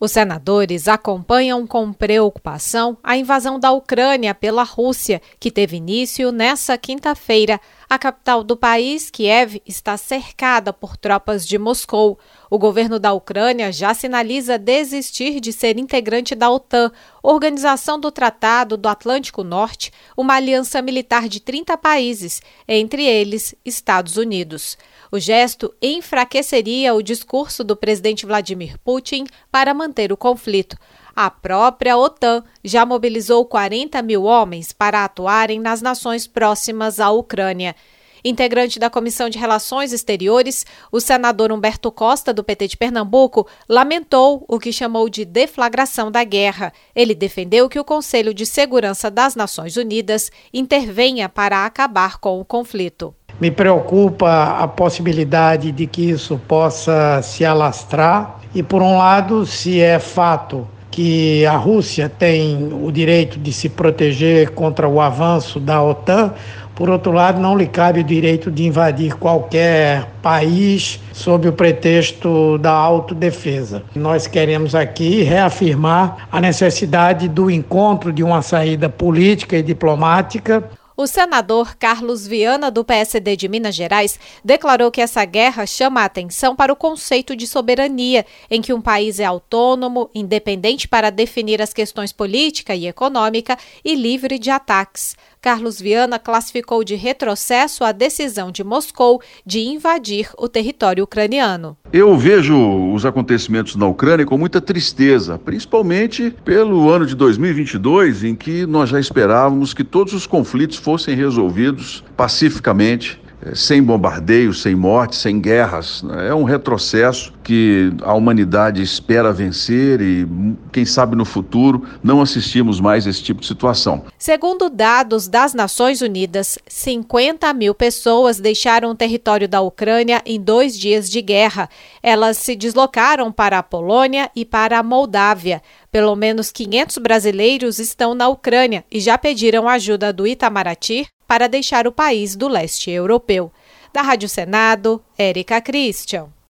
Os senadores acompanham com preocupação a invasão da Ucrânia pela Rússia, que teve início nesta quinta-feira. A capital do país, Kiev, está cercada por tropas de Moscou. O governo da Ucrânia já sinaliza desistir de ser integrante da OTAN, Organização do Tratado do Atlântico Norte, uma aliança militar de 30 países, entre eles Estados Unidos. O gesto enfraqueceria o discurso do presidente Vladimir Putin para manter o conflito. A própria OTAN já mobilizou 40 mil homens para atuarem nas nações próximas à Ucrânia. Integrante da Comissão de Relações Exteriores, o senador Humberto Costa, do PT de Pernambuco, lamentou o que chamou de deflagração da guerra. Ele defendeu que o Conselho de Segurança das Nações Unidas intervenha para acabar com o conflito. Me preocupa a possibilidade de que isso possa se alastrar e, por um lado, se é fato que a Rússia tem o direito de se proteger contra o avanço da OTAN, por outro lado, não lhe cabe o direito de invadir qualquer país sob o pretexto da autodefesa. Nós queremos aqui reafirmar a necessidade do encontro de uma saída política e diplomática. O senador Carlos Viana, do PSD de Minas Gerais, declarou que essa guerra chama a atenção para o conceito de soberania, em que um país é autônomo, independente para definir as questões política e econômica e livre de ataques. Carlos Viana classificou de retrocesso a decisão de Moscou de invadir o território ucraniano. Eu vejo os acontecimentos na Ucrânia com muita tristeza, principalmente pelo ano de 2022, em que nós já esperávamos que todos os conflitos fossem resolvidos pacificamente, sem bombardeios, sem mortes, sem guerras. É um retrocesso que a humanidade espera vencer e, quem sabe no futuro, não assistimos mais a esse tipo de situação. Segundo dados das Nações Unidas, 50 mil pessoas deixaram o território da Ucrânia em 2 dias de guerra. Elas se deslocaram para a Polônia e para a Moldávia. Pelo menos 500 brasileiros estão na Ucrânia e já pediram ajuda do Itamaraty para deixar o país do leste europeu. Da Rádio Senado, Érica Christian.